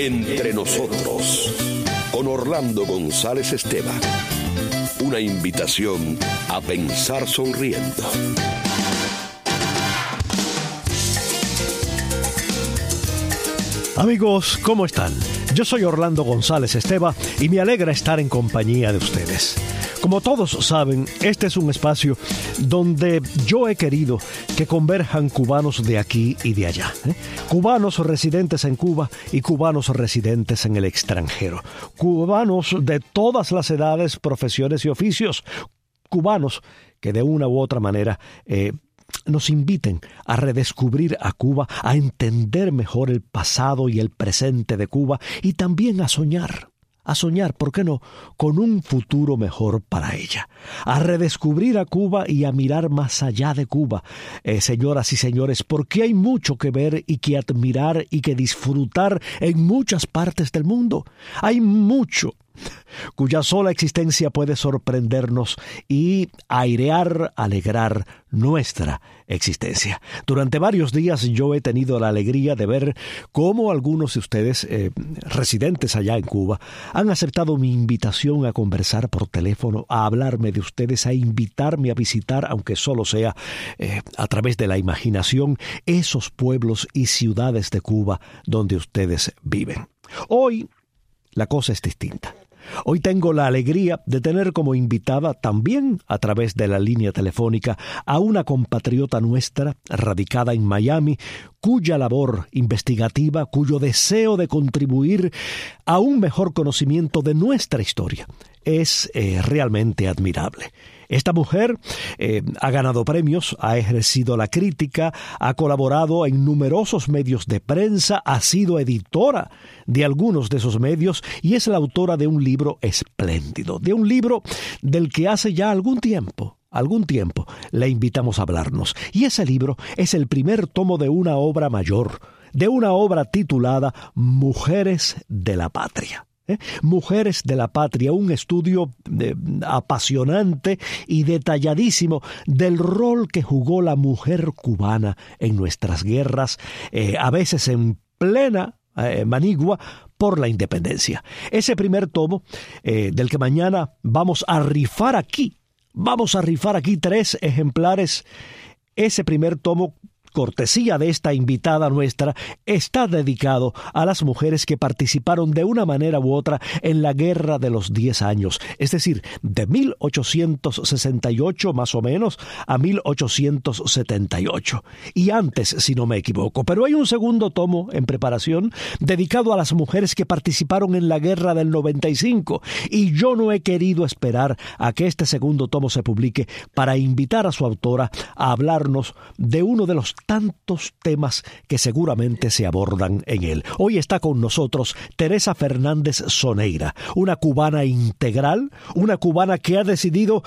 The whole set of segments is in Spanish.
Entre nosotros, con Orlando González Esteban. Una invitación a pensar sonriendo. Amigos, ¿cómo están? Yo soy Orlando González Esteban y me alegra estar en compañía de ustedes. Como todos saben, este es un espacio donde yo he querido que converjan cubanos de aquí y de allá. Cubanos residentes en Cuba y cubanos residentes en el extranjero. Cubanos de todas las edades, profesiones y oficios. Cubanos que de una u otra manera nos inviten a redescubrir a Cuba, a entender mejor el pasado y el presente de Cuba y también a soñar, ¿por qué no?, con un futuro mejor para ella. A redescubrir a Cuba y a mirar más allá de Cuba, señoras y señores, porque hay mucho que ver y que admirar y que disfrutar en muchas partes del mundo. Hay mucho cuya sola existencia puede sorprendernos y airear, alegrar nuestra existencia. Durante varios días yo he tenido la alegría de ver cómo algunos de ustedes, residentes allá en Cuba, han aceptado mi invitación a conversar por teléfono, a hablarme de ustedes, a invitarme a visitar, aunque solo sea a través de la imaginación, esos pueblos y ciudades de Cuba donde ustedes viven. Hoy la cosa es distinta. Hoy tengo la alegría de tener como invitada también a través de la línea telefónica a una compatriota nuestra radicada en Miami, cuya labor investigativa, cuyo deseo de contribuir a un mejor conocimiento de nuestra historia es realmente admirable. Esta mujer ha ganado premios, ha ejercido la crítica, ha colaborado en numerosos medios de prensa, ha sido editora de algunos de esos medios y es la autora de un libro espléndido, de un libro del que hace ya algún tiempo le invitamos a hablarnos. Y ese libro es el primer tomo de una obra mayor, de una obra titulada Mujeres de la Patria. Mujeres de la Patria, un estudio apasionante y detalladísimo del rol que jugó la mujer cubana en nuestras guerras, a veces en plena manigua por la independencia. Ese primer tomo, del que mañana vamos a rifar aquí 3 ejemplares. Ese primer tomo, cortesía de esta invitada nuestra, está dedicado a las mujeres que participaron de una manera u otra en la Guerra de los 10 años, es decir, de 1868 más o menos a 1878, y antes, si no me equivoco. Pero hay un segundo tomo en preparación dedicado a las mujeres que participaron en la Guerra del 95, y yo no he querido esperar a que este segundo tomo se publique para invitar a su autora a hablarnos de uno de los tantos temas que seguramente se abordan en él. Hoy está con nosotros Teresa Fernández Soneira, una cubana integral, una cubana que ha decidido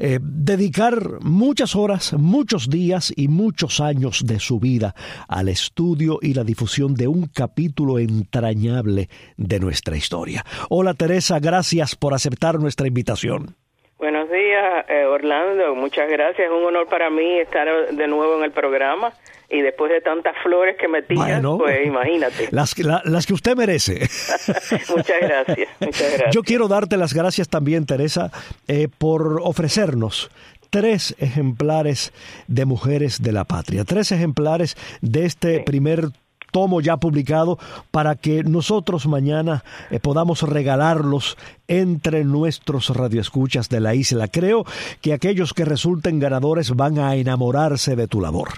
dedicar muchas horas, muchos días y muchos años de su vida al estudio y la difusión de un capítulo entrañable de nuestra historia. Hola Teresa, gracias por aceptar nuestra invitación. Buenos días, Orlando, muchas gracias. Es un honor para mí estar de nuevo en el programa y después de tantas flores que me tiras, pues imagínate. Las que usted merece. Muchas gracias. Yo quiero darte las gracias también, Teresa, por ofrecernos 3 ejemplares de Mujeres de la Patria, 3 ejemplares de este primer tomo ya publicado para que nosotros mañana podamos regalarlos entre nuestros radioescuchas de la isla. Creo que aquellos que resulten ganadores van a enamorarse de tu labor.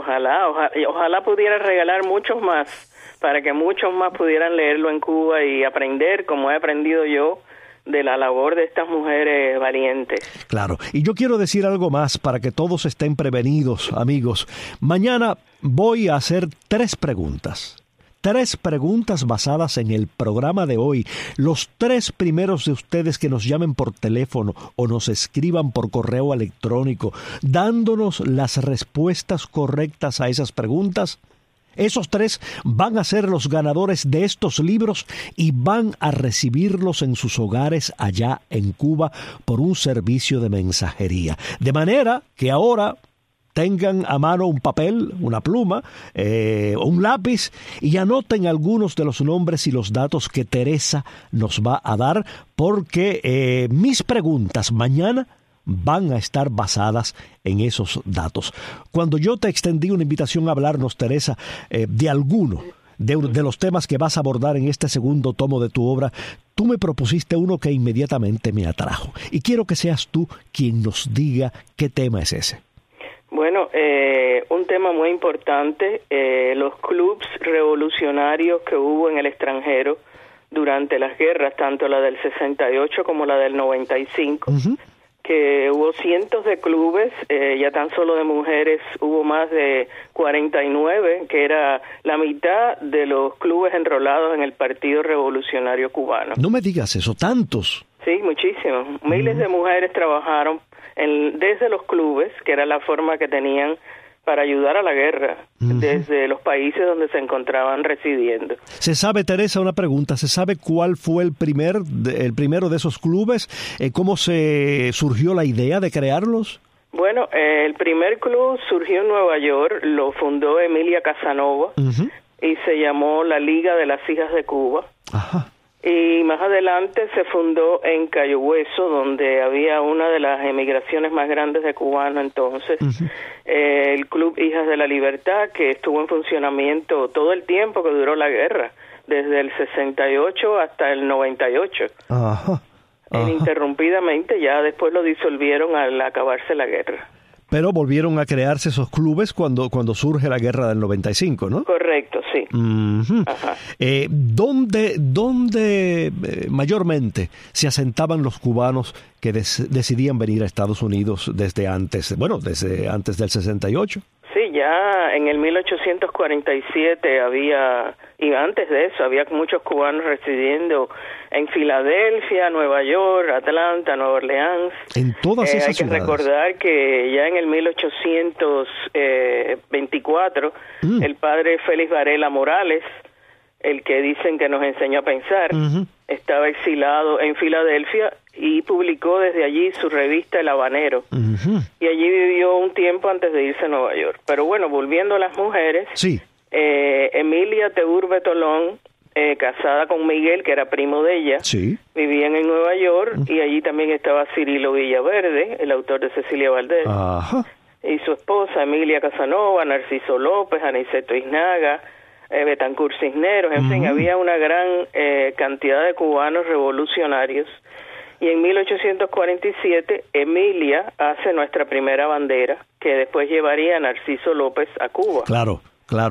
Ojalá pudiera regalar muchos más para que muchos más pudieran leerlo en Cuba y aprender como he aprendido yo de la labor de estas mujeres valientes. Claro, y yo quiero decir algo más para que todos estén prevenidos, amigos. Mañana voy a hacer 3 preguntas. 3 preguntas basadas en el programa de hoy. Los 3 primeros de ustedes que nos llamen por teléfono o nos escriban por correo electrónico, dándonos las respuestas correctas a esas preguntas, esos 3 van a ser los ganadores de estos libros y van a recibirlos en sus hogares allá en Cuba por un servicio de mensajería. De manera que ahora tengan a mano un papel, una pluma, un lápiz y anoten algunos de los nombres y los datos que Teresa nos va a dar, porque mis preguntas mañana van a estar basadas en esos datos. Cuando yo te extendí una invitación a hablarnos, Teresa, de alguno de los temas que vas a abordar en este segundo tomo de tu obra, tú me propusiste uno que inmediatamente me atrajo. Y quiero que seas tú quien nos diga qué tema es ese. Bueno, un tema muy importante, los clubes revolucionarios que hubo en el extranjero durante las guerras, tanto la del 68 como la del 95, que hubo cientos de clubes, ya tan solo de mujeres hubo más de 49, que era la mitad de los clubes enrolados en el Partido Revolucionario Cubano. No me digas eso, tantos. Sí, muchísimos. Miles de mujeres trabajaron desde los clubes, que era la forma que tenían para ayudar a la guerra, desde los países donde se encontraban residiendo. ¿Se sabe, Teresa, una pregunta, ¿se sabe cuál fue el primero de esos clubes? ¿Cómo se surgió la idea de crearlos? Bueno, el primer club surgió en Nueva York, lo fundó Emilia Casanova, y se llamó la Liga de las Hijas de Cuba. Ajá. Y más adelante se fundó en Cayo Hueso, donde había una de las emigraciones más grandes de cubanos entonces, el Club Hijas de la Libertad, que estuvo en funcionamiento todo el tiempo que duró la guerra, desde el 68 hasta el 98. Ajá. Ininterrumpidamente, ya después lo disolvieron al acabarse la guerra. Pero volvieron a crearse esos clubes cuando surge la guerra del 95, ¿no? Correcto, sí. Ajá. ¿Dónde mayormente se asentaban los cubanos que decidían venir a Estados Unidos desde antes del 68? Sí, ya en el 1847 había, y antes de eso, había muchos cubanos residiendo en Filadelfia, Nueva York, Atlanta, Nueva Orleans. En todas esas ciudades. Hay que recordar que ya en el 1824, el padre Félix Varela Morales, el que dicen que nos enseñó a pensar, estaba exilado en Filadelfia y publicó desde allí su revista El Habanero. Y allí vivió un tiempo antes de irse a Nueva York. Pero bueno, volviendo a las mujeres, sí. Emilia Teurbe Tolón, casada con Miguel, que era primo de ella, sí, vivían en Nueva York, y allí también estaba Cirilo Villaverde, el autor de Cecilia Valdés. Ajá. Y su esposa Emilia Casanova, Narciso López, Aniceto Iznaga, Betancur Cisneros, en fin, había una gran cantidad de cubanos revolucionarios. Y en 1847, Emilia hace nuestra primera bandera, que después llevaría a Narciso López a Cuba. Claro.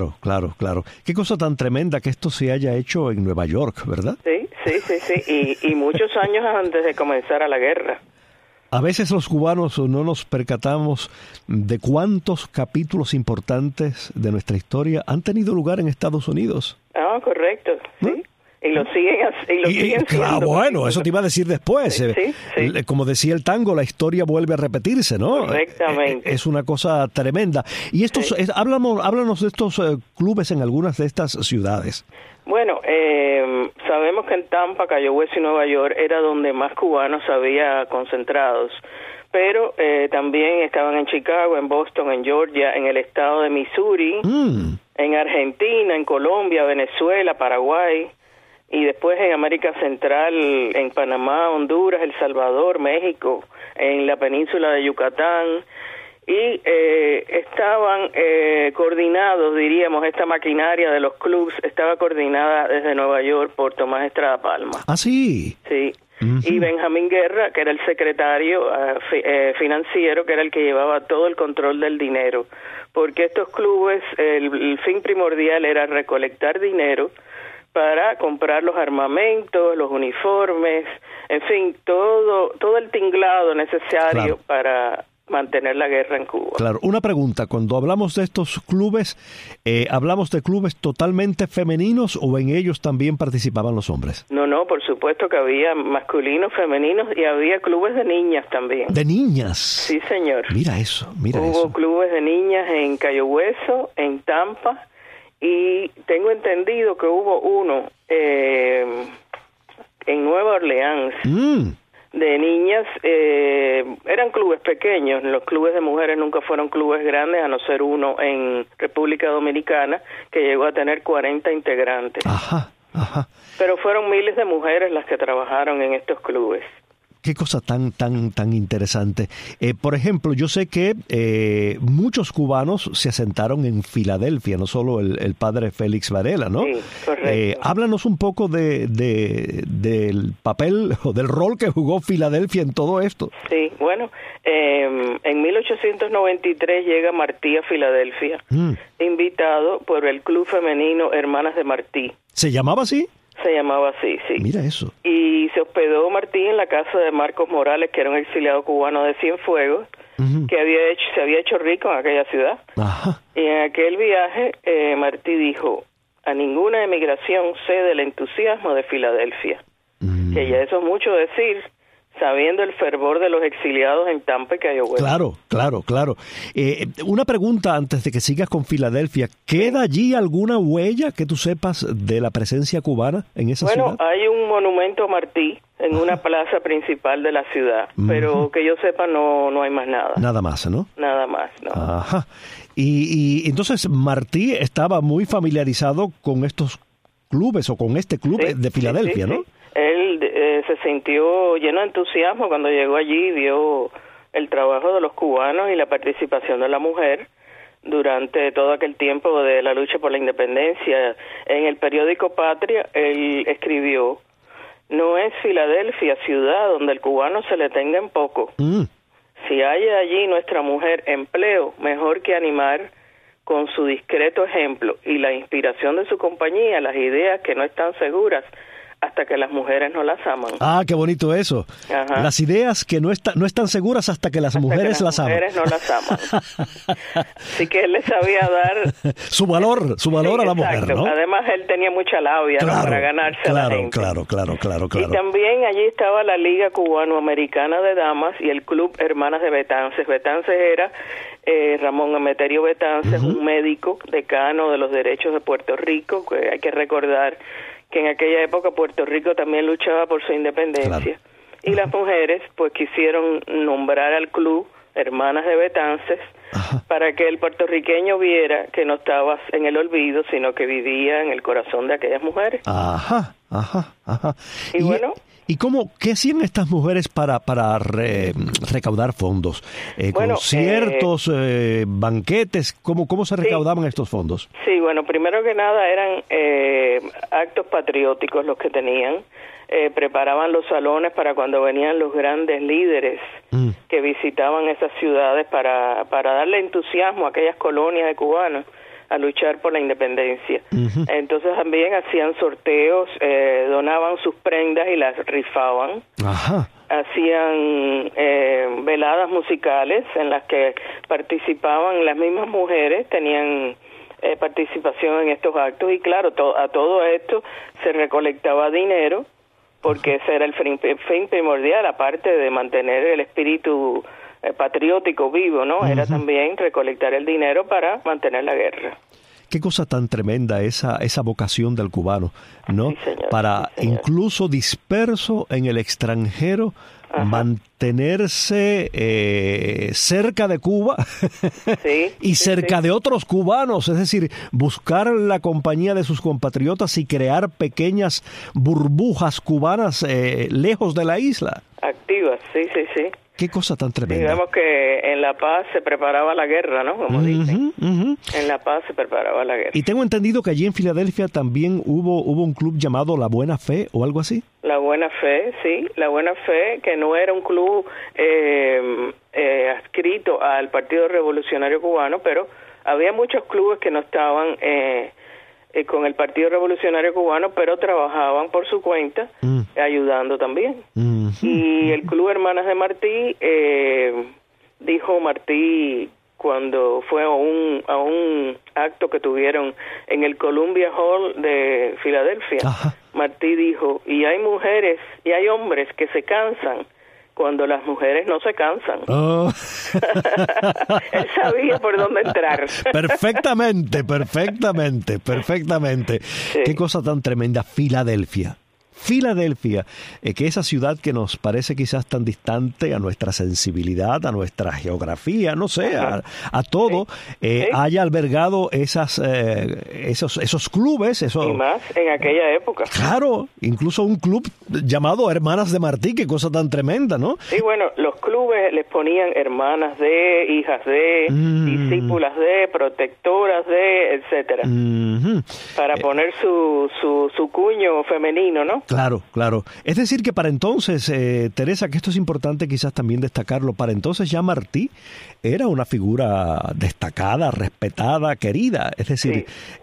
Qué cosa tan tremenda que esto se haya hecho en Nueva York, ¿verdad? Sí. Y muchos años antes de comenzar la guerra. A veces los cubanos no nos percatamos de cuántos capítulos importantes de nuestra historia han tenido lugar en Estados Unidos. Ah, correcto, sí. Y lo siguen siendo. Claro, bueno, eso te iba a decir después. Sí. Como decía el tango, la historia vuelve a repetirse, ¿no? Correctamente. Es una cosa tremenda. Y estos, háblanos de estos clubes en algunas de estas ciudades. Bueno, sabemos que en Tampa, Cayo Hueso y Nueva York era donde más cubanos había concentrados, pero también estaban en Chicago, en Boston, en Georgia, en el estado de Missouri, en Argentina, en Colombia, Venezuela, Paraguay, y después en América Central, en Panamá, Honduras, El Salvador, México, en la península de Yucatán, y estaban coordinados, diríamos, esta maquinaria de los clubs estaba coordinada desde Nueva York por Tomás Estrada Palma. ¿Ah, sí? Sí. Y Benjamín Guerra, que era el secretario financiero, que era el que llevaba todo el control del dinero, porque estos clubes, el fin primordial era recolectar dinero para comprar los armamentos, los uniformes, en fin, todo el tinglado necesario para mantener la guerra en Cuba. Claro, una pregunta, cuando hablamos de estos clubes, ¿hablamos de clubes totalmente femeninos o en ellos también participaban los hombres? No, por supuesto que había masculinos, femeninos y había clubes de niñas también. ¿De niñas? Sí, señor. Mira eso. Hubo clubes de niñas en Cayo Hueso, en Tampa, y tengo entendido que hubo uno en Nueva Orleans. niñas, eran clubes pequeños. Los clubes de mujeres nunca fueron clubes grandes, a no ser uno en República Dominicana, que llegó a tener 40 integrantes. Ajá. Pero fueron miles de mujeres las que trabajaron en estos clubes. Qué cosa tan interesante. Por ejemplo, yo sé que muchos cubanos se asentaron en Filadelfia, no solo el padre Félix Varela, ¿no? Sí, correcto. Háblanos un poco del papel o del rol que jugó Filadelfia en todo esto. Sí, bueno, en 1893 llega Martí a Filadelfia, invitado por el Club Femenino Hermanas de Martí. ¿Se llamaba así? Se llamaba así, sí. Mira eso. Y se hospedó Martí en la casa de Marcos Morales, que era un exiliado cubano de Cienfuegos, que se había hecho rico en aquella ciudad. Ajá. Y en aquel viaje, Martí dijo: a ninguna emigración cede el entusiasmo de Filadelfia. Que ya eso es mucho decir, sabiendo el fervor de los exiliados en Tampa y Cayo Hueso. Claro. Una pregunta antes de que sigas con Filadelfia. ¿Queda allí alguna huella que tú sepas de la presencia cubana en esa ciudad? Bueno, hay un monumento a Martí en una plaza principal de la ciudad, pero que yo sepa no hay más nada. Nada más, ¿no? Nada más, ¿no? Ajá. Y entonces Martí estaba muy familiarizado con estos clubes o con este club de Filadelfia, sí. ¿no? Él se sintió lleno de entusiasmo cuando llegó allí, vio el trabajo de los cubanos y la participación de la mujer durante todo aquel tiempo de la lucha por la independencia. En el periódico Patria, él escribió: no es Filadelfia ciudad donde el cubano se le tenga en poco. Si haya allí nuestra mujer empleo, mejor que animar con su discreto ejemplo y la inspiración de su compañía las ideas que no están seguras hasta que las mujeres no las aman. Ah, qué bonito eso. Ajá. Las ideas que no están seguras hasta que las mujeres las aman. Las mujeres no las aman. Así que él le sabía dar su valor a la mujer, ¿no? Además, él tenía mucha labia, ¿no?, para ganarse a la gente. Claro. Y también allí estaba la Liga Cubanoamericana de Damas y el Club Hermanas de Betances. Betances era Ramón Emeterio Betances, un médico decano de los derechos de Puerto Rico, que hay que recordar que en aquella época Puerto Rico también luchaba por su independencia. Claro. Y las mujeres pues quisieron nombrar al club Hermanas de Betances para que el puertorriqueño viera que no estaba en el olvido, sino que vivía en el corazón de aquellas mujeres. Ajá. Y bueno... ¿Y qué hacían estas mujeres para recaudar fondos? ¿Conciertos, banquetes? ¿Cómo se recaudaban estos fondos? Sí, bueno, primero que nada eran actos patrióticos los que tenían. Preparaban los salones para cuando venían los grandes líderes que visitaban esas ciudades para darle entusiasmo a aquellas colonias de cubanos a luchar por la independencia. Entonces también hacían sorteos, donaban sus prendas y las rifaban. Hacían veladas musicales en las que participaban las mismas mujeres, tenían participación en estos actos, y claro, a todo esto se recolectaba dinero, porque ese era el fin primordial, aparte de mantener el espíritu patriótico vivo, ¿no? Era también recolectar el dinero para mantener la guerra. Qué cosa tan tremenda esa vocación del cubano, ¿no? Sí, señor, para sí, señor. Incluso disperso en el extranjero, mantenerse cerca de Cuba y cerca de otros cubanos, es decir, buscar la compañía de sus compatriotas y crear pequeñas burbujas cubanas lejos de la isla. Activas, sí. Qué cosa tan tremenda. Digamos que en La Paz se preparaba la guerra, ¿no? Como dicen. En La Paz se preparaba la guerra. Y tengo entendido que allí en Filadelfia también hubo un club llamado La Buena Fe o algo así. La Buena Fe, sí. La Buena Fe, que no era un club adscrito al Partido Revolucionario Cubano, pero había muchos clubes que no estaban con el Partido Revolucionario Cubano, pero trabajaban por su cuenta, ayudando también. Y el Club Hermanas de Martí, dijo Martí cuando fue a un acto que tuvieron en el Columbia Hall de Filadelfia, Martí dijo: y hay mujeres y hay hombres que se cansan cuando las mujeres no se cansan. Él sabía por dónde entrar. Perfectamente. Sí. Qué cosa tan tremenda. Filadelfia. Filadelfia, que esa ciudad que nos parece quizás tan distante a nuestra sensibilidad, a nuestra geografía, no sé, a todo, haya albergado esos clubes. Y más en aquella época. Claro, incluso un club llamado Hermanas de Martí, qué cosa tan tremenda, ¿no? Sí, bueno, los clubes les ponían hermanas de, hijas de, discípulas de, protectoras de, etcétera, para poner su cuño femenino, ¿no? Claro, claro. Es decir que para entonces, Teresa, que esto es importante quizás también destacarlo, para entonces ya Martí era una figura destacada, respetada, querida. Es decir,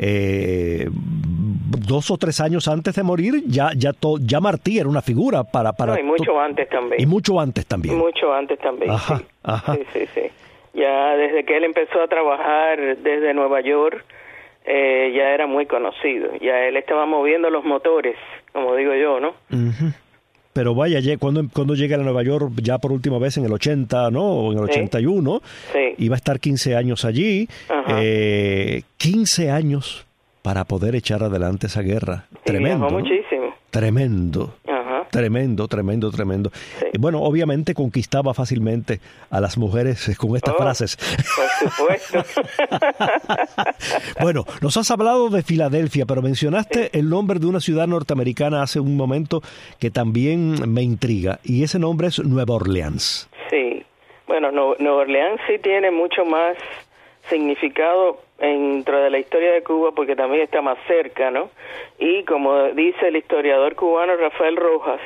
2 o 3 años antes de morir, ya Martí era una figura para no, y mucho antes también. Y mucho antes también. Mucho antes también, ajá, sí. Ajá. Sí. Ya desde que él empezó a trabajar desde Nueva York, ya era muy conocido. Ya él estaba moviendo los motores, como digo yo, ¿no? Uh-huh. Pero vaya, cuando llega a Nueva York, ya por última vez en el 80, ¿no? O en el 81, iba a estar 15 años allí. 15 años para poder echar adelante esa guerra. Tremendo. Viajó muchísimo. Tremendo. Tremendo. Sí. Bueno, obviamente conquistaba fácilmente a las mujeres con estas frases. Por supuesto. Bueno, nos has hablado de Filadelfia, pero mencionaste el nombre de una ciudad norteamericana hace un momento que también me intriga, y ese nombre es Nueva Orleans. Sí, bueno, Nueva Orleans sí tiene mucho más significado dentro de la historia de Cuba porque también está más cerca, ¿no? Y como dice el historiador cubano Rafael Rojas,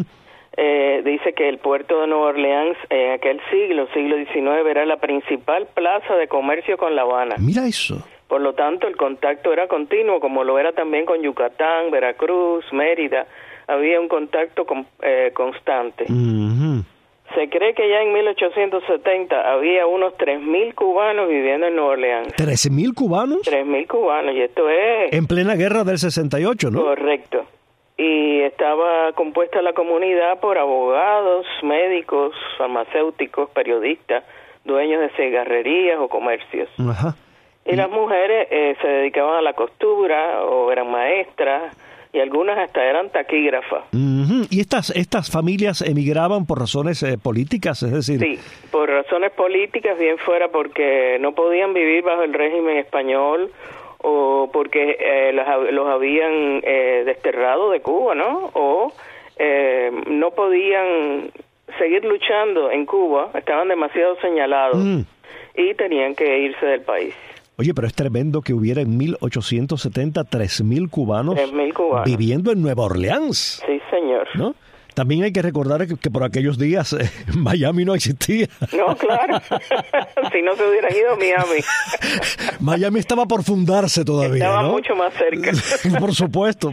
dice que el puerto de Nueva Orleans en aquel siglo XIX, era la principal plaza de comercio con La Habana. Mira eso. Por lo tanto, el contacto era continuo, como lo era también con Yucatán, Veracruz, Mérida. Había un contacto constante. Se cree que ya en 1870 había unos 3.000 cubanos viviendo en Nueva Orleans. ¿13.000 cubanos? 3.000 cubanos, y esto es... En plena guerra del 68, ¿no? Correcto. Y estaba compuesta la comunidad por abogados, médicos, farmacéuticos, periodistas, dueños de cigarrerías o comercios. Ajá. Y las mujeres se dedicaban a la costura o eran maestras, y algunas hasta eran taquígrafas. ¿Y estas familias emigraban por razones políticas? Es decir... Sí, por razones políticas, bien fuera porque no podían vivir bajo el régimen español o porque los habían desterrado de Cuba, ¿no? O no podían seguir luchando en Cuba, estaban demasiado señalados y tenían que irse del país. Oye, pero es tremendo que hubiera en 1870 3.000 cubanos, viviendo en Nueva Orleans. Sí, señor. ¿No? También hay que recordar que por aquellos días Miami no existía. No, claro. Si no se hubieran ido a Miami. Miami estaba por fundarse todavía, estaba ¿no? mucho más cerca. Por supuesto.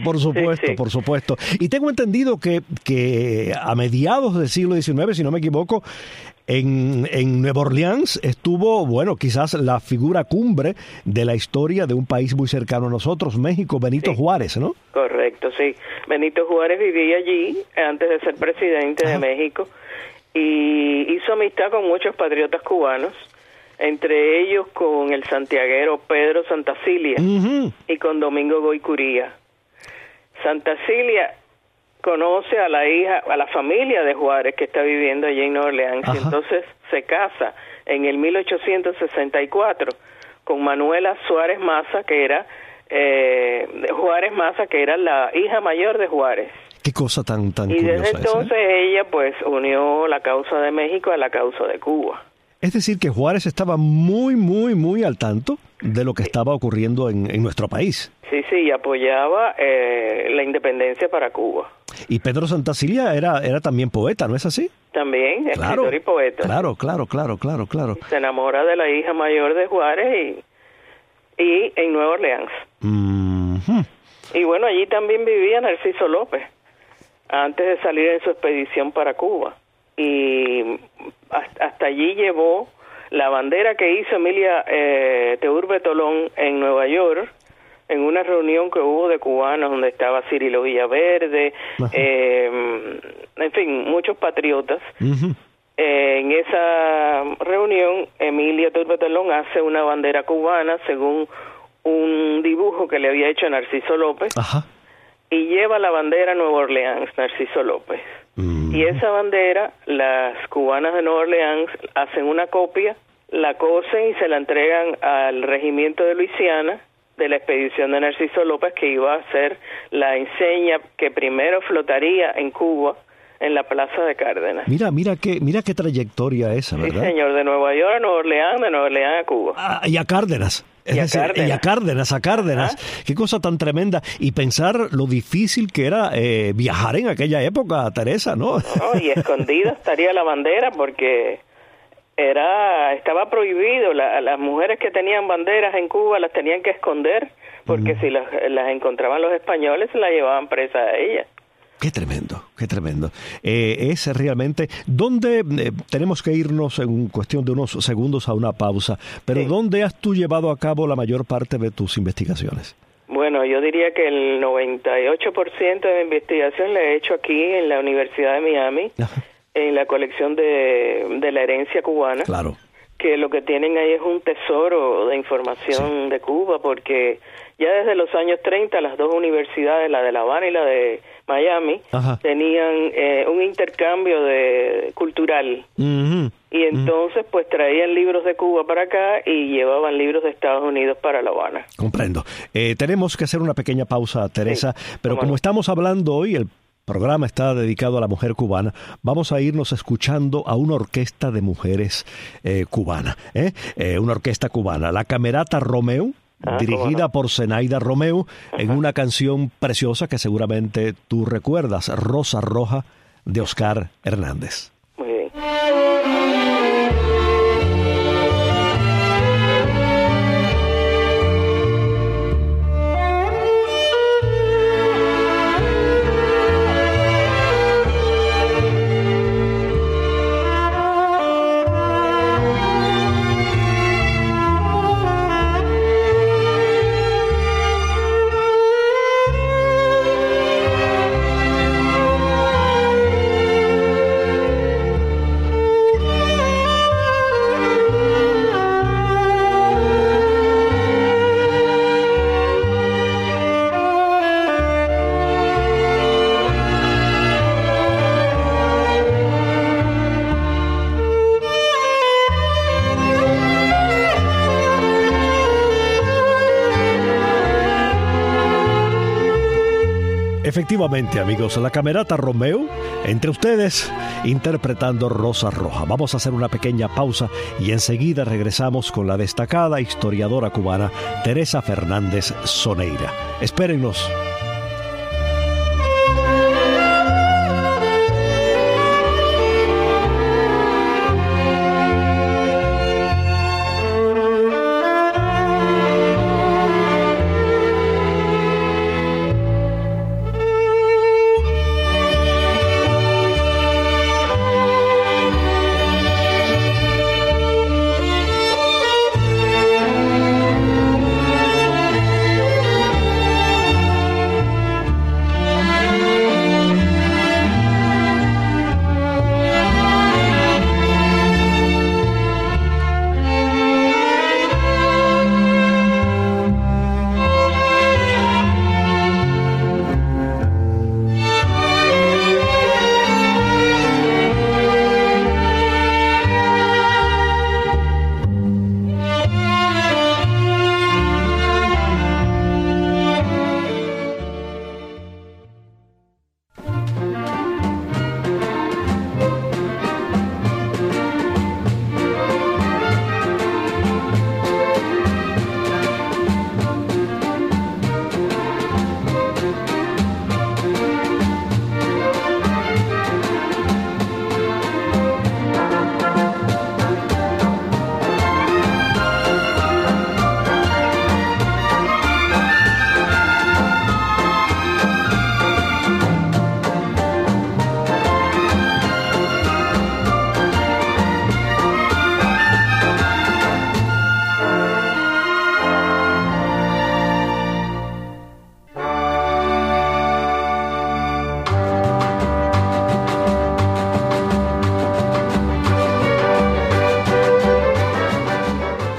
Y tengo entendido que a mediados del siglo XIX, si no me equivoco, en Nueva Orleans estuvo, bueno, quizás la figura cumbre de la historia de un país muy cercano a nosotros, México, Benito Juárez, ¿no? Correcto, sí. Benito Juárez vivía allí antes de ser presidente de México y hizo amistad con muchos patriotas cubanos, entre ellos con el santiaguero Pedro Santacilia y con Domingo Goycuría. Santacilia conoce a la familia de Juárez que está viviendo allí en Nueva Orleans, y entonces se casa en el 1864 con Manuela Suárez Maza, que era Juárez Maza, que era la hija mayor de Juárez. Qué cosa tan y curiosa. Desde entonces ella pues unió la causa de México a la causa de Cuba. Es decir, que Juárez estaba muy al tanto de lo que estaba ocurriendo en nuestro país. Sí, y apoyaba la independencia para Cuba. Y Pedro Santacilia era también poeta, ¿no es así? También, escritor y poeta. Claro. Se enamora de la hija mayor de Juárez y en Nueva Orleans. Y bueno, allí también vivía Narciso López, antes de salir en su expedición para Cuba. Y hasta allí llevó la bandera que hizo Emilia Teurbe Tolón en Nueva York, en una reunión que hubo de cubanos donde estaba Cirilo Villaverde, en fin, muchos patriotas. En esa reunión, Emilia Teurbe Tolón hace una bandera cubana según un dibujo que le había hecho Narciso López. y lleva la bandera Nueva Orleans, Narciso López. Y esa bandera, las cubanas de Nueva Orleans hacen una copia, la cosen y se la entregan al regimiento de Luisiana de la expedición de Narciso López, que iba a ser la enseña que primero flotaría en Cuba, en la Plaza de Cárdenas. Mira qué trayectoria esa, ¿verdad? Sí, señor, de Nueva York a Nueva Orleans, de Nueva Orleans a Cuba. Y a Cárdenas. Y a Cárdenas. Ajá. Qué cosa tan tremenda. Y pensar lo difícil que era viajar en aquella época, Teresa, ¿no? No, y escondida estaría la bandera porque estaba prohibido. Las mujeres que tenían banderas en Cuba las tenían que esconder porque si las encontraban los españoles se las llevaban presa a ellas. Qué tremendo, qué tremendo. Es realmente, ¿dónde tenemos que irnos en cuestión de unos segundos a una pausa? Pero sí. ¿Dónde has tú llevado a cabo la mayor parte de tus investigaciones? Bueno, yo diría que el 98% de mi investigación la he hecho aquí en la Universidad de Miami, ajá, en la colección de la herencia cubana. Claro. Que lo que tienen ahí es un tesoro de información, sí, de Cuba, porque ya desde los años 30 las dos universidades, la de La Habana y la de Miami, ajá, tenían un intercambio cultural. Y entonces pues traían libros de Cuba para acá y llevaban libros de Estados Unidos para La Habana. Comprendo. Tenemos que hacer una pequeña pausa, Teresa, sí, pero como estamos hablando hoy, el programa está dedicado a la mujer cubana. Vamos a irnos escuchando a una orquesta de mujeres cubana, una orquesta cubana, la Camerata Romeu, dirigida por Zenaida Romeu, en una canción preciosa que seguramente tú recuerdas, Rosa Roja, de Oscar Hernández. Muy bien. Efectivamente, amigos, la Camerata Romeu, entre ustedes, interpretando Rosa Roja. Vamos a hacer una pequeña pausa y enseguida regresamos con la destacada historiadora cubana Teresa Fernández Soneira. Espérennos.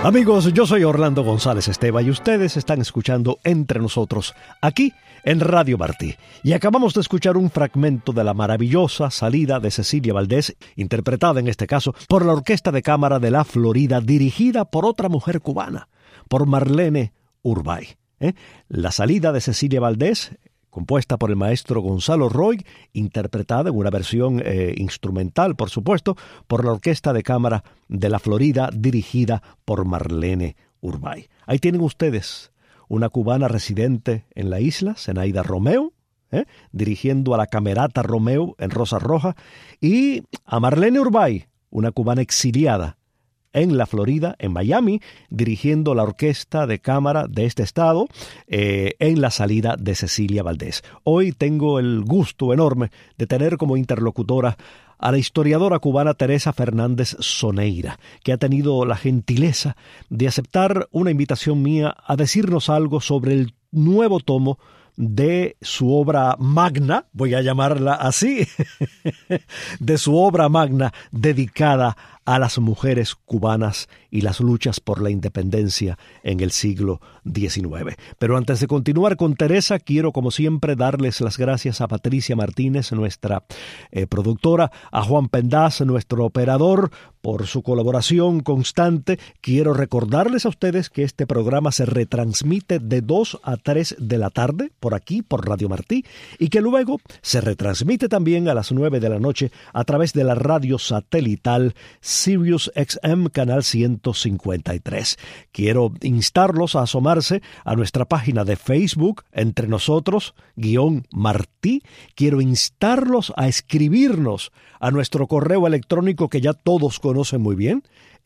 Amigos, yo soy Orlando González Esteva y ustedes están escuchando Entre Nosotros, aquí en Radio Martí. Y acabamos de escuchar un fragmento de la maravillosa salida de Cecilia Valdés, interpretada en este caso por la Orquesta de Cámara de la Florida, dirigida por otra mujer cubana, por Marlene Urbay. La salida de Cecilia Valdés, compuesta por el maestro Gonzalo Roig, interpretada en una versión instrumental, por supuesto, por la Orquesta de Cámara de la Florida, dirigida por Marlene Urbay. Ahí tienen ustedes una cubana residente en la isla, Zenaida Romeo, dirigiendo a la Camerata Romeo en Rosa Roja, y a Marlene Urbay, una cubana exiliada en la Florida, en Miami, dirigiendo la Orquesta de Cámara de este estado en la salida de Cecilia Valdés. Hoy tengo el gusto enorme de tener como interlocutora a la historiadora cubana Teresa Fernández Soneira, que ha tenido la gentileza de aceptar una invitación mía a decirnos algo sobre el nuevo tomo de su obra magna, voy a llamarla así, de su obra magna dedicada a las mujeres cubanas y las luchas por la independencia en el siglo XIX. Pero antes de continuar con Teresa, quiero como siempre darles las gracias a Patricia Martínez, nuestra productora, a Juan Pendaz, nuestro operador, por su colaboración constante. Quiero recordarles a ustedes que este programa se retransmite de 2 a 3 de la tarde por aquí, por Radio Martí, y que luego se retransmite también a las 9 de la noche a través de la radio satelital Sirius XM canal 153. Quiero instarlos a asomarse a nuestra página de Facebook, Entre Nosotros _Martí. Quiero instarlos a escribirnos a nuestro correo electrónico que ya todos conocen muy bien,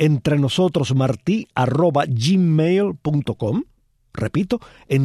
entrenosotrosmarti@gmail.com. Repito,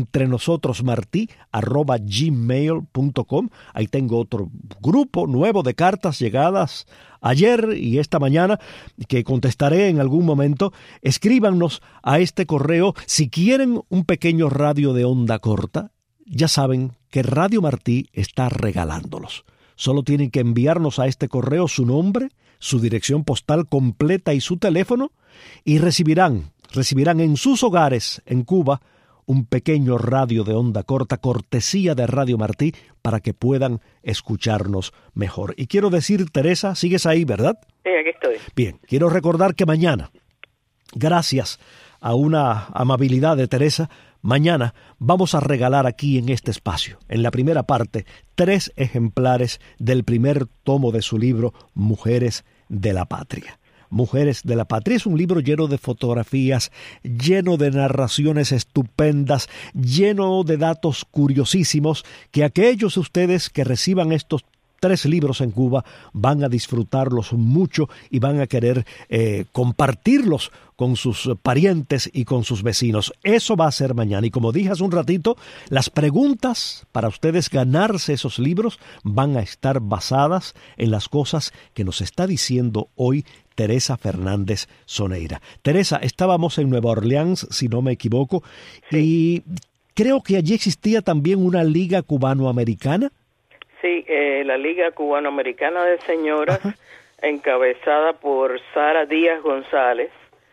entrenosotrosmarti@gmail.com. Ahí tengo otro grupo nuevo de cartas llegadas ayer y esta mañana que contestaré en algún momento. Escríbanos a este correo. Si quieren un pequeño radio de onda corta, ya saben que Radio Martí está regalándolos. Solo tienen que enviarnos a este correo su nombre, su dirección postal completa y su teléfono, y recibirán en sus hogares en Cuba un pequeño radio de onda corta, cortesía de Radio Martí, para que puedan escucharnos mejor. Y quiero decir, Teresa, sigues ahí, ¿verdad? Sí, aquí estoy. Bien, quiero recordar que mañana, gracias a una amabilidad de Teresa, mañana vamos a regalar aquí en este espacio, en la primera parte, 3 ejemplares del primer tomo de su libro Mujeres de la Patria. Mujeres de la Patria es un libro lleno de fotografías, lleno de narraciones estupendas, lleno de datos curiosísimos, que aquellos de ustedes que reciban estos 3 libros en Cuba van a disfrutarlos mucho y van a querer compartirlos con sus parientes y con sus vecinos. Eso va a ser mañana. Y como dije hace un ratito, las preguntas para ustedes ganarse esos libros van a estar basadas en las cosas que nos está diciendo hoy Teresa Fernández Soneira. Teresa, estábamos en Nueva Orleans, si no me equivoco, y creo que allí existía también una liga cubanoamericana. Sí, la Liga Cubanoamericana de Señoras, encabezada por Sara Díaz González,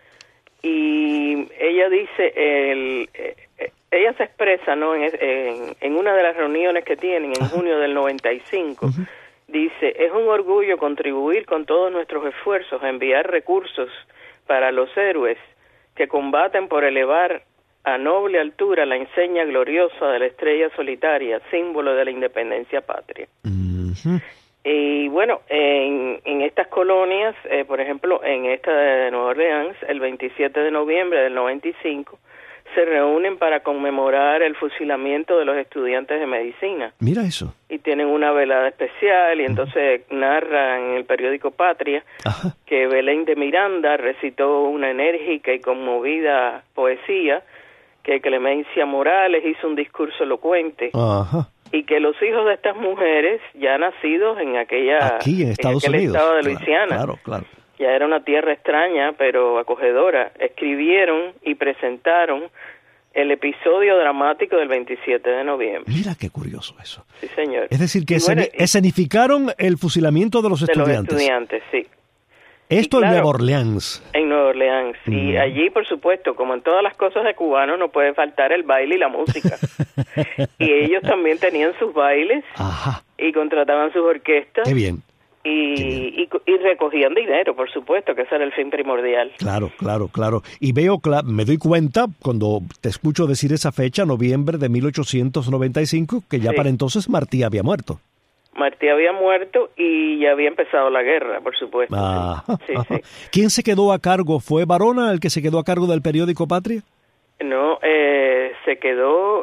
y ella dice, ella se expresa, ¿no?, en una de las reuniones que tienen en junio del 95, dice: es un orgullo contribuir con todos nuestros esfuerzos a enviar recursos para los héroes que combaten por elevar a noble altura la enseña gloriosa de la estrella solitaria, símbolo de la independencia patria. Y bueno, en estas colonias, por ejemplo, en esta de Nueva Orleans, el 27 de noviembre del 95, se reúnen para conmemorar el fusilamiento de los estudiantes de medicina. Mira eso. Y tienen una velada especial, y entonces narran en el periódico Patria que Belén de Miranda recitó una enérgica y conmovida poesía, que Clemencia Morales hizo un discurso elocuente, y que los hijos de estas mujeres, ya nacidos en aquí en Estados Unidos, estado de Luisiana, claro, ya era una tierra extraña pero acogedora, escribieron y presentaron el episodio dramático del 27 de noviembre. Mira qué curioso eso. Sí, señor. Es decir, que escenificaron el fusilamiento de los estudiantes. De los estudiantes, sí. Esto claro, en Nueva Orleans. En Nueva Orleans. Y allí, por supuesto, como en todas las cosas de cubanos, no puede faltar el baile y la música. Y ellos también tenían sus bailes. Ajá. Y contrataban sus orquestas. Qué bien. Y recogían dinero, por supuesto, que ese era el fin primordial. Claro. Y me doy cuenta, cuando te escucho decir esa fecha, noviembre de 1895, que ya para entonces Martí había muerto. Martí había muerto y ya había empezado la guerra, por supuesto. Sí. ¿Quién se quedó a cargo? ¿Fue Varona el que se quedó a cargo del periódico Patria? No, se quedó...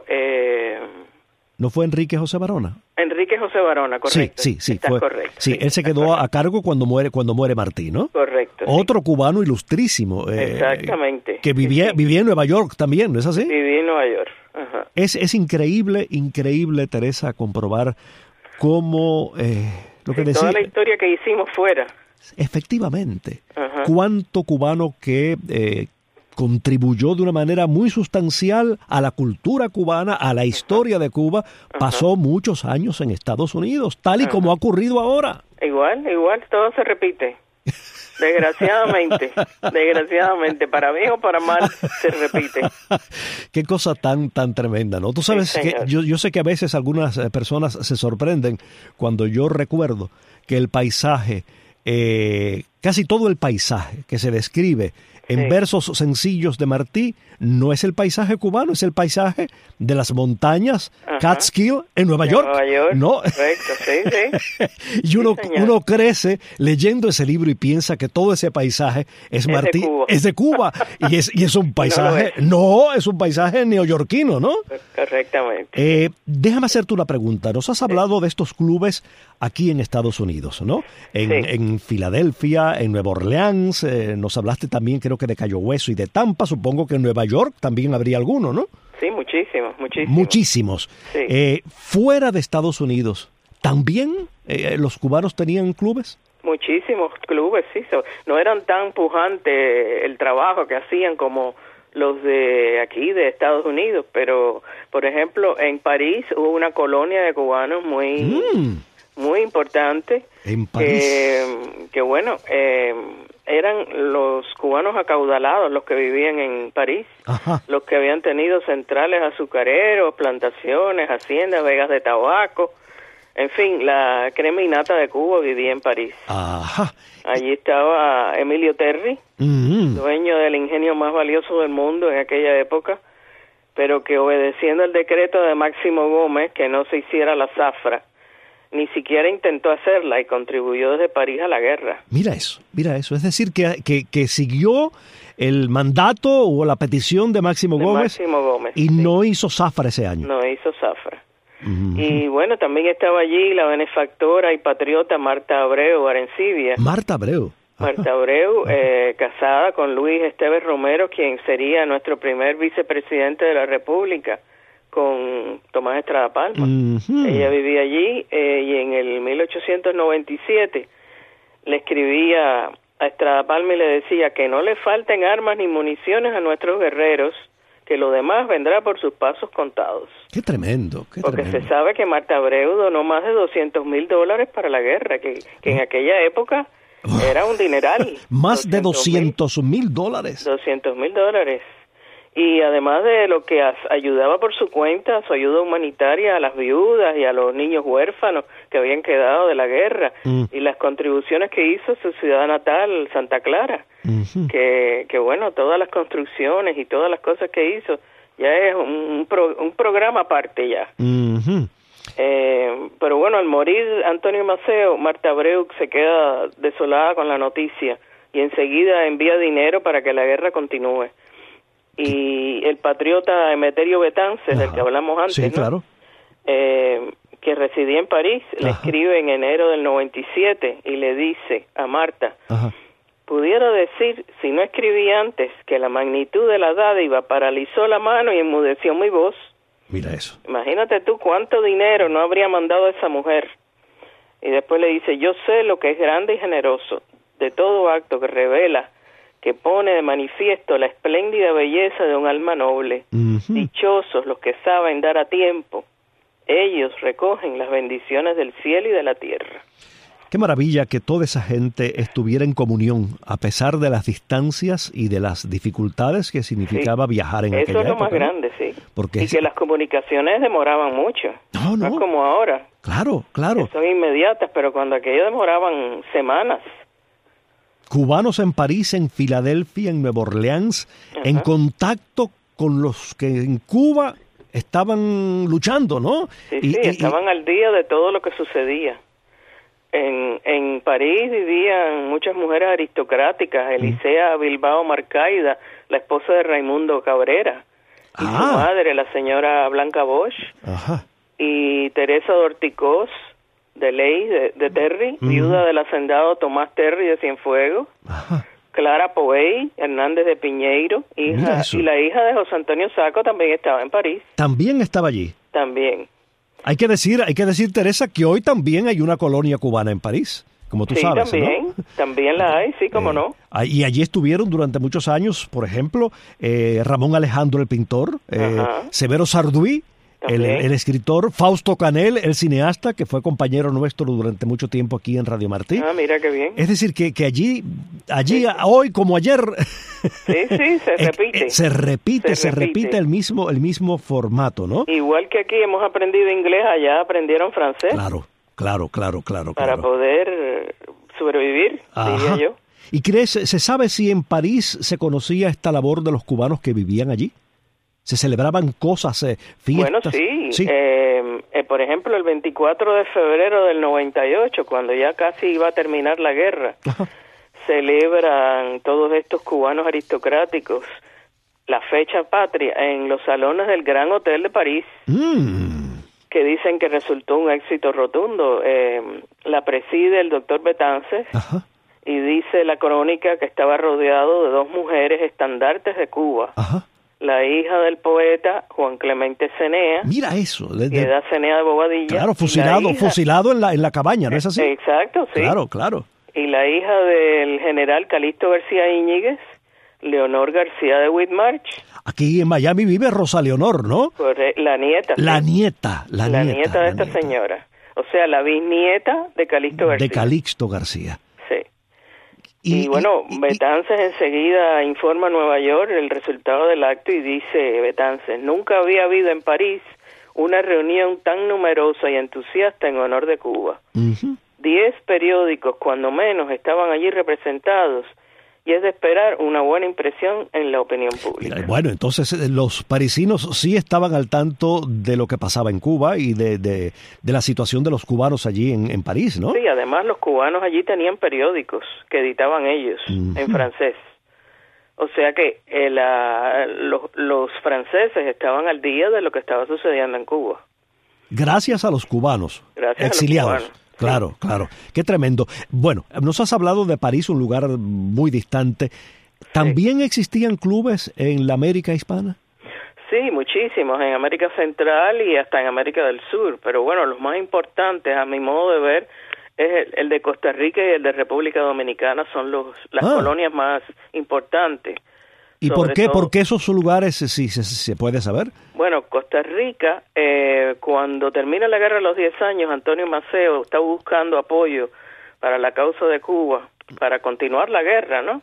¿No fue Enrique José Varona? Enrique José Varona, correcto. Sí, fue correcto. Sí, él se quedó a cargo cuando muere Martí, ¿no? Correcto. Otro cubano ilustrísimo. Exactamente. Que vivía en Nueva York también, ¿no es así? Viví en Nueva York. Ajá. Es increíble, Teresa, comprobar cómo lo que decía. Toda la historia que hicimos fuera. Efectivamente. Ajá. Cuánto cubano que contribuyó de una manera muy sustancial a la cultura cubana, a la historia de Cuba, pasó muchos años en Estados Unidos, tal y como ha ocurrido ahora. Igual, todo se repite. Desgraciadamente, para bien o para mal, se repite. Qué cosa tan tremenda, ¿no? Tú sabes que yo sé que a veces algunas personas se sorprenden cuando yo recuerdo que el paisaje, casi todo el paisaje que se describe en versos sencillos de Martí, no es el paisaje cubano, es el paisaje de las montañas Catskill en Nueva York. ¿No? Correcto, sí. Y uno crece leyendo ese libro y piensa que todo ese paisaje es Martí, es de Cuba. y es un paisaje, es un paisaje neoyorquino, ¿no? Correctamente. Déjame hacerte una pregunta. Nos has hablado de estos clubes aquí en Estados Unidos, ¿no? En Filadelfia, en Nueva Orleans, nos hablaste también, creo que de Cayo Hueso y de Tampa, supongo que en Nueva York también habría alguno, ¿no? Sí, muchísimos. Muchísimos. Sí. Fuera de Estados Unidos, ¿también los cubanos tenían clubes? Muchísimos clubes, sí. No eran tan pujante el trabajo que hacían como los de aquí, de Estados Unidos, pero, por ejemplo, en París hubo una colonia de cubanos muy importante. En París. Que bueno, eran los cubanos acaudalados los que vivían en París, los que habían tenido centrales azucareros, plantaciones, haciendas, vegas de tabaco, en fin, la crema innata de Cuba vivía en París. Allí estaba Emilio Terry, dueño del ingenio más valioso del mundo en aquella época, pero que obedeciendo el decreto de Máximo Gómez que no se hiciera la zafra, ni siquiera intentó hacerla y contribuyó desde París a la guerra. Mira eso. Es decir, que siguió el mandato o la petición de Máximo Gómez y no hizo zafra ese año. No hizo zafra. Y bueno, también estaba allí la benefactora y patriota Marta Abreu Arencibia. Marta Abreu, casada con Luis Esteves Romero, quien sería nuestro primer vicepresidente de la República, con Tomás Estrada Palma. Ella vivía allí y en el 1897 le escribía a Estrada Palma y le decía que no le falten armas ni municiones a nuestros guerreros, que lo demás vendrá por sus pasos contados. ¡Qué tremendo! Porque se sabe que Marta Abreu donó más de $200,000 para la guerra, que en aquella época era un dineral. Más de $200,000. $200,000. Y además de lo que ayudaba por su cuenta, su ayuda humanitaria a las viudas y a los niños huérfanos que habían quedado de la guerra, y las contribuciones que hizo a su ciudad natal, Santa Clara, que bueno, todas las construcciones y todas las cosas que hizo, ya es un programa aparte ya. Pero bueno, al morir Antonio Maceo, Marta Abreu se queda desolada con la noticia y enseguida envía dinero para que la guerra continúe. Y el patriota Emeterio Betances, del que hablamos antes, sí, claro, que residía en París, le escribe en enero del 97 y le dice a Marta, pudiera decir, si no escribí antes, que la magnitud de la dádiva paralizó la mano y enmudeció mi voz. Mira eso. Imagínate tú cuánto dinero no habría mandado esa mujer. Y después le dice, yo sé lo que es grande y generoso, de todo acto que revela, que pone de manifiesto la espléndida belleza de un alma noble. Dichosos los que saben dar a tiempo. Ellos recogen las bendiciones del cielo y de la tierra. Qué maravilla que toda esa gente estuviera en comunión, a pesar de las distancias y de las dificultades que significaba viajar en aquella época. Eso es lo más grande, sí. Porque que las comunicaciones demoraban mucho. No es como ahora. Claro. Que son inmediatas, pero cuando aquello demoraban semanas. Cubanos en París, en Filadelfia, en Nueva Orleans, en contacto con los que en Cuba estaban luchando, ¿no? Sí, estaban al día de todo lo que sucedía. En París vivían muchas mujeres aristocráticas, Elisea Bilbao Marcaida, la esposa de Raimundo Cabrera, y su madre, la señora Blanca Bosch, y Teresa Dorticós, de Ley, de Terry, viuda del hacendado Tomás Terry de Cienfuegos, Clara Povey Hernández de Piñeiro, y la hija de José Antonio Sacco también estaba en París. ¿También estaba allí? También. Hay que decir, Teresa, que hoy también hay una colonia cubana en París, como tú sabes, también, ¿no? También la hay, sí, cómo no. Y allí estuvieron durante muchos años, por ejemplo, Ramón Alejandro el pintor, Severo Sarduy, el escritor, Fausto Canel, el cineasta, que fue compañero nuestro durante mucho tiempo aquí en Radio Martí. Mira qué bien. Es decir, que allí hoy como ayer, se repite. Se repite el mismo formato, ¿no? Igual que aquí hemos aprendido inglés, allá aprendieron francés. Claro. Para poder sobrevivir, diría yo. ¿Y se sabe si en París se conocía esta labor de los cubanos que vivían allí? ¿Se celebraban cosas, fiestas? Bueno, sí. Por ejemplo, el 24 de febrero del 98, cuando ya casi iba a terminar la guerra, celebran todos estos cubanos aristocráticos la fecha patria en los salones del Gran Hotel de París, que dicen que resultó un éxito rotundo. La preside el doctor Betances, y dice la crónica que estaba rodeado de dos mujeres estandartes de Cuba. La hija del poeta Juan Clemente Cenea. Mira eso. Piedad Cenea de Bobadilla. Claro, fusilado en la cabaña, ¿no es así? Exacto, sí. Claro. Y la hija del general Calixto García Íñiguez, Leonor García de Whitmarsh. Aquí en Miami vive Rosa Leonor, ¿no? La nieta. La nieta de esta señora. O sea, la bisnieta de Calixto García. De Calixto García. Sí. Y Betances enseguida informa a Nueva York el resultado del acto y dice Betances: nunca había habido en París una reunión tan numerosa y entusiasta en honor de Cuba. 10 periódicos, cuando menos, estaban allí representados, y es de esperar una buena impresión en la opinión pública. Bueno, entonces los parisinos sí estaban al tanto de lo que pasaba en Cuba y de la situación de los cubanos allí en París, ¿no? Sí, además los cubanos allí tenían periódicos que editaban ellos en francés. O sea que los franceses estaban al día de lo que estaba sucediendo en Cuba. Gracias a los cubanos, exiliados. A los cubanos. Claro. Qué tremendo. Bueno, nos has hablado de París, un lugar muy distante. ¿También existían clubes en la América hispana? Sí, muchísimos, en América Central y hasta en América del Sur. Pero bueno, los más importantes, a mi modo de ver, es el de Costa Rica y el de República Dominicana, son las colonias más importantes. ¿Y por qué esos lugares, si se puede saber? Bueno, Costa Rica, cuando termina la guerra de los 10 años, Antonio Maceo está buscando apoyo para la causa de Cuba, para continuar la guerra, ¿no?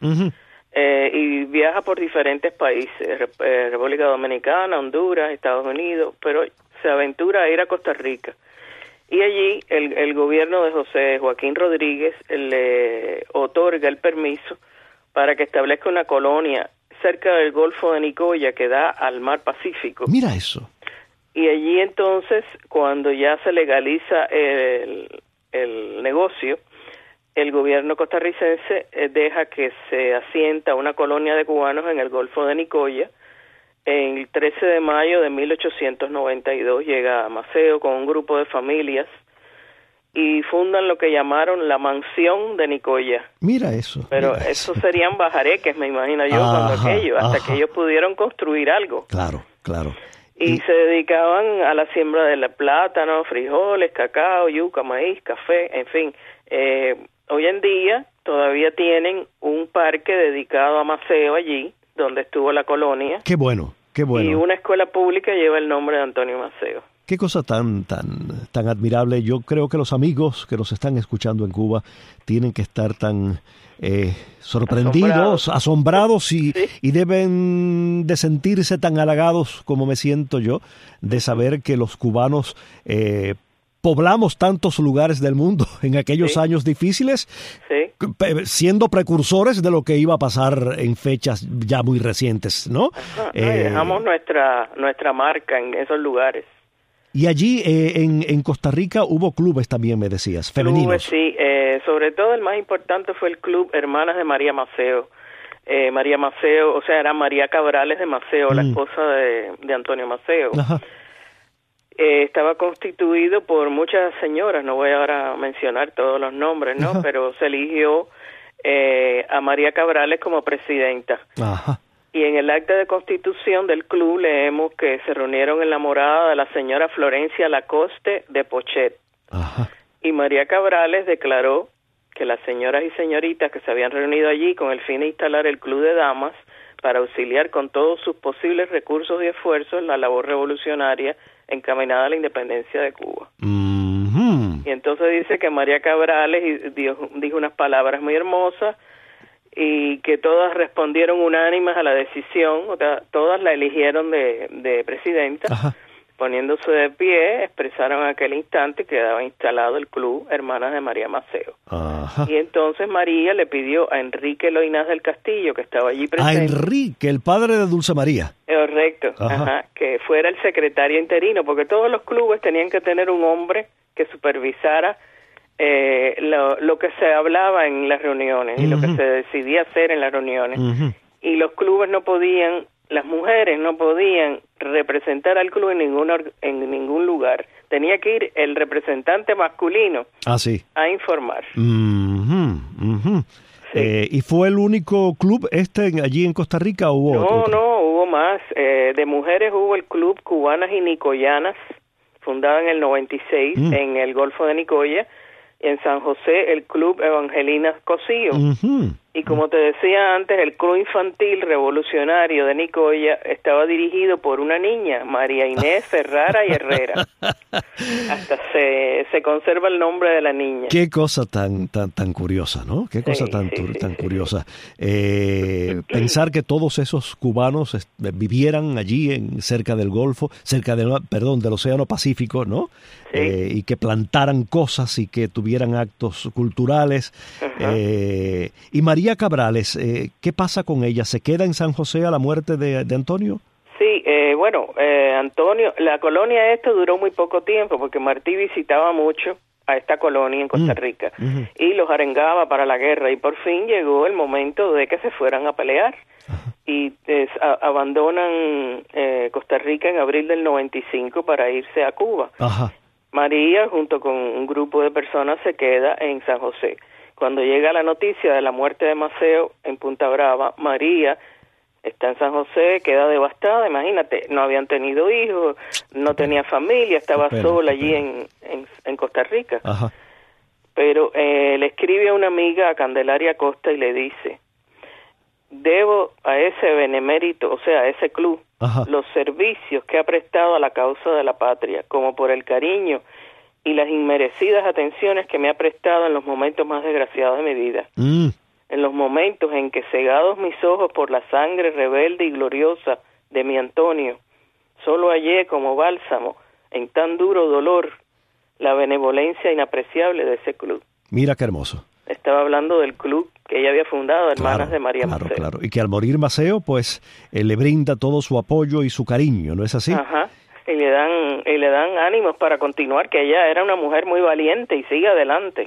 Y viaja por diferentes países, República Dominicana, Honduras, Estados Unidos, pero se aventura a ir a Costa Rica. Y allí el gobierno de José Joaquín Rodríguez le otorga el permiso para que establezca una colonia cerca del Golfo de Nicoya, que da al mar Pacífico. Mira eso. Y allí entonces, cuando ya se legaliza el negocio, el gobierno costarricense deja que se asienta una colonia de cubanos en el Golfo de Nicoya. El 13 de mayo de 1892 llega Maceo con un grupo de familias y fundan lo que llamaron la Mansión de Nicoya. Mira eso. Pero eso serían bajareques, me imagino yo, hasta que ellos pudieron construir algo. Claro. Y se dedicaban a la siembra de plátano, frijoles, cacao, yuca, maíz, café, en fin. Hoy en día todavía tienen un parque dedicado a Maceo allí, donde estuvo la colonia. Qué bueno. Y una escuela pública lleva el nombre de Antonio Maceo. Qué cosa tan admirable. Yo creo que los amigos que nos están escuchando en Cuba tienen que estar tan sorprendidos, asombrados y deben de sentirse tan halagados como me siento yo, de saber que los cubanos poblamos tantos lugares del mundo en aquellos años difíciles, siendo precursores de lo que iba a pasar en fechas ya muy recientes, ¿no? Y dejamos nuestra marca en esos lugares. Y allí en Costa Rica hubo clubes también, me decías, femeninos. Clubes, sí. Sobre todo el más importante fue el club Hermanas de María Maceo. María Maceo, o sea, era María Cabrales de Maceo, la esposa de Antonio Maceo. Ajá. Estaba constituido por muchas señoras, no voy ahora a mencionar todos los nombres, ¿no? Ajá. Pero se eligió a María Cabrales como presidenta. Ajá. Y en el acta de constitución del club leemos que se reunieron en la morada de la señora Florencia Lacoste de Pochet. Ajá. Y María Cabrales declaró que las señoras y señoritas que se habían reunido allí con el fin de instalar el club de damas para auxiliar con todos sus posibles recursos y esfuerzos en la labor revolucionaria encaminada a la independencia de Cuba. Mm-hmm. Y entonces dice que María Cabrales dijo unas palabras muy hermosas y que todas respondieron unánimes a la decisión, o sea, todas la eligieron de presidenta. Ajá. Poniéndose de pie, expresaron en aquel instante que quedaba instalado el club Hermanas de María Maceo. Ajá. Y entonces María le pidió a Enrique Loinás del Castillo, que estaba allí presente. A Enrique, el padre de Dulce María. Correcto, que fuera el secretario interino, porque todos los clubes tenían que tener un hombre que supervisara lo que se hablaba en las reuniones y lo que se decidía hacer en las reuniones. Y los clubes no podían, las mujeres no podían representar al club en ningún lugar. Tenía que ir el representante masculino a informar. Sí. ¿Y fue el único club allí en Costa Rica o hubo otro? No, hubo más. De mujeres hubo el club Cubanas y Nicoyanas, fundado en el 96 en el Golfo de Nicoya. En San José, el Club Evangelinas Cosío. Y como te decía antes, el Club Infantil Revolucionario de Nicoya estaba dirigido por una niña, María Inés Ferrara y Herrera. Hasta se conserva el nombre de la niña. Qué cosa tan curiosa, ¿no? Qué cosa tan curiosa. Pensar que todos esos cubanos vivieran allí cerca del Golfo, del Océano Pacífico, ¿no? Y que plantaran cosas y que tuvieran actos culturales. Y María Cabrales, ¿qué pasa con ella? ¿Se queda en San José a la muerte de Antonio? Sí, Antonio, la colonia duró muy poco tiempo porque Martí visitaba mucho a esta colonia en Costa Rica y los arengaba para la guerra y por fin llegó el momento de que se fueran a pelear. Y abandonan Costa Rica en abril del 95 para irse a Cuba. María, junto con un grupo de personas, se queda en San José. Cuando llega la noticia de la muerte de Maceo en Punta Brava, María está en San José, queda devastada. Imagínate, no habían tenido hijos, no tenía familia, estaba sola allí en Costa Rica. Pero le escribe a una amiga, a Candelaria Costa, y le dice: debo a ese benemérito, o sea, a ese club, los servicios que ha prestado a la causa de la patria, como por el cariño y las inmerecidas atenciones que me ha prestado en los momentos más desgraciados de mi vida. En los momentos en que, cegados mis ojos por la sangre rebelde y gloriosa de mi Antonio, solo hallé como bálsamo en tan duro dolor la benevolencia inapreciable de ese club. Mira qué hermoso. Estaba hablando del club que ella había fundado, Hermanas de María Maceo. Claro. Y que al morir Maceo, pues, le brinda todo su apoyo y su cariño, ¿no es así? Y le dan ánimos para continuar, que ella era una mujer muy valiente y sigue adelante.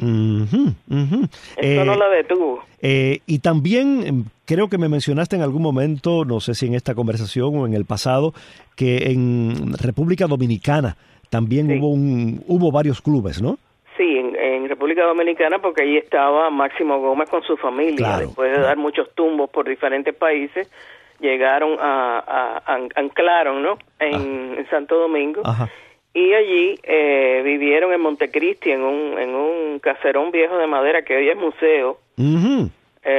Eso no la detuvo. Y también creo que me mencionaste en algún momento, no sé si en esta conversación o en el pasado, que en República Dominicana también hubo varios clubes, ¿no? Sí, en República Dominicana, porque allí estaba Máximo Gómez con su familia. Después de dar muchos tumbos por diferentes países, llegaron anclaron, ¿no? En Santo Domingo. Y allí vivieron en Montecristi, en un caserón viejo de madera que hoy es museo.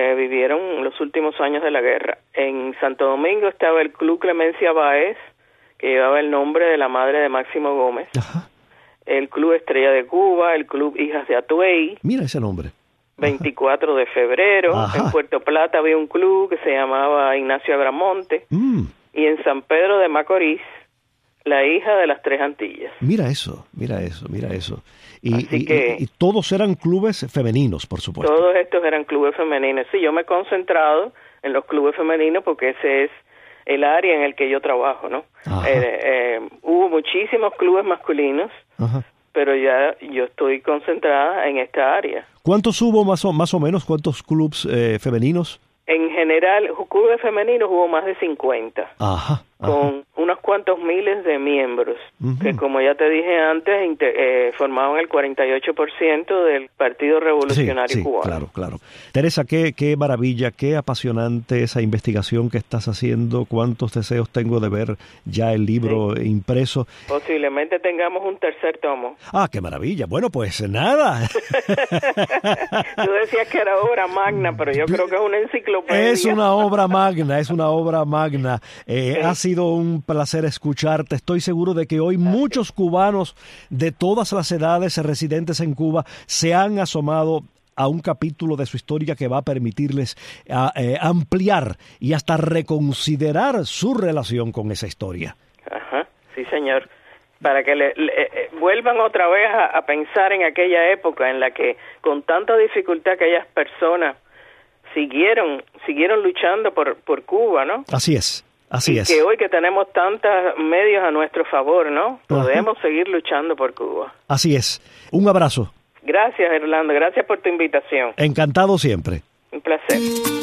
Vivieron los últimos años de la guerra. En Santo Domingo estaba el Club Clemencia Báez, que llevaba el nombre de la madre de Máximo Gómez. Ajá. El Club Estrella de Cuba, el Club Hijas de Atuey. Mira ese nombre. 24 de febrero. Ajá. En Puerto Plata había un club que se llamaba Ignacio Abramonte. Y en San Pedro de Macorís, la hija de las Tres Antillas. Mira eso, mira eso, mira eso. Y todos eran clubes femeninos, por supuesto. Todos estos eran clubes femeninos. Sí, yo me he concentrado en los clubes femeninos porque ese es el área en el que yo trabajo, ¿no? Hubo muchísimos clubes masculinos, ajá, pero ya yo estoy concentrada en esta área. ¿Cuántos hubo más o menos? ¿Cuántos clubes femeninos? En general, clubes femeninos hubo más de 50, ajá, con unos cuantos miles de miembros, que como ya te dije antes, formaban el 48% del Partido Revolucionario Cubano. Claro. Teresa, qué maravilla, qué apasionante esa investigación que estás haciendo. Cuántos deseos tengo de ver ya el libro impreso. Posiblemente tengamos un tercer tomo. Ah, qué maravilla. Bueno, pues nada. Tú decías que era obra magna, pero yo creo que es una enciclopedia. Es una obra magna, Ha sido un placer escucharte. Estoy seguro de que hoy muchos cubanos de todas las edades residentes en Cuba se han asomado a un capítulo de su historia que va a permitirles ampliar y hasta reconsiderar su relación con esa historia. Ajá, sí, señor. Para que vuelvan otra vez a pensar en aquella época en la que con tanta dificultad aquellas personas siguieron luchando por Cuba, ¿no? Así es. Y que hoy que tenemos tantos medios a nuestro favor, ¿no? Podemos seguir luchando por Cuba. Así es. Un abrazo. Gracias, Orlando. Gracias por tu invitación. Encantado siempre. Un placer.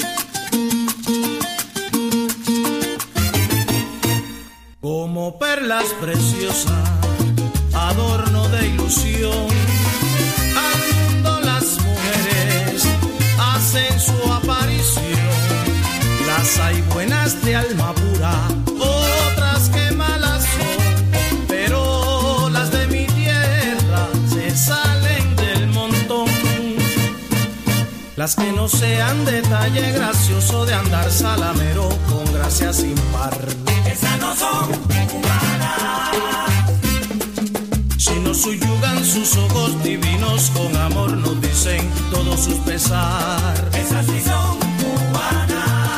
Como perlas preciosas, adorno de ilusión, al mundo las mujeres hacen su aparición. Las hay buenas de alma pura, otras que malas son, pero las de mi tierra se salen del montón. Las que no sean detalle gracioso de andar salamero con gracia sin par, esas no son cubanas. Si nos subyugan sus ojos divinos, con amor nos dicen todo sus pesar, esas sí son cubanas.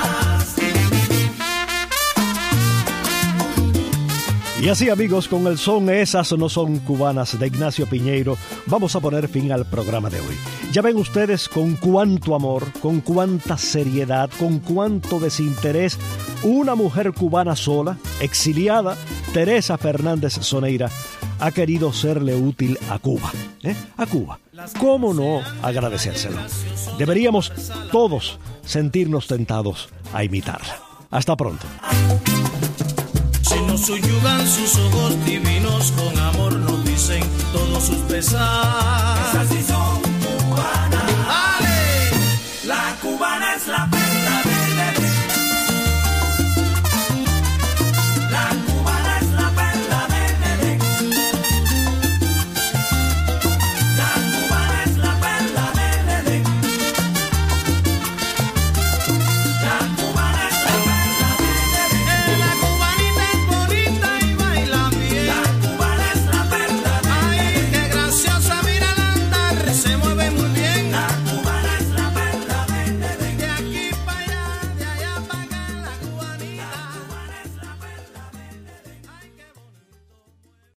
Y así, amigos, con el son Esas no son cubanas de Ignacio Piñeiro, vamos a poner fin al programa de hoy. Ya ven ustedes con cuánto amor, con cuánta seriedad, con cuánto desinterés, una mujer cubana sola, exiliada, Teresa Fernández Soneira, ha querido serle útil a Cuba. A Cuba. ¿Cómo no agradecérselo? Deberíamos todos sentirnos tentados a imitarla. Hasta pronto. Si nos subyugan sus ojos divinos, con amor nos dicen todos sus pesares.